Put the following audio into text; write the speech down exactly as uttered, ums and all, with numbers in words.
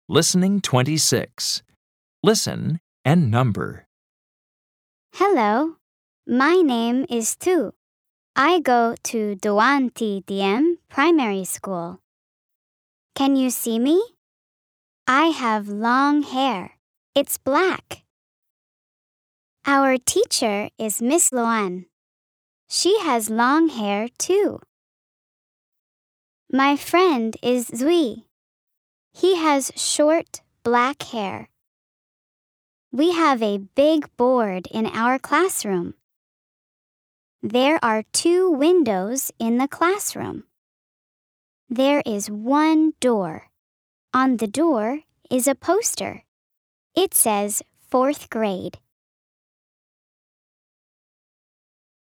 Listening twenty-six. Listen and number. Hello, my name is Tu. I go to Doan T D M Primary School. Can you see me? I have long hair. It's black. Our teacher is Miss Loan. She has long hair too. My friend is Zui. He has short black hair. We have a big board in our classroom. There are two windows in the classroom. There is one door. On the door is a poster. It says fourth grade.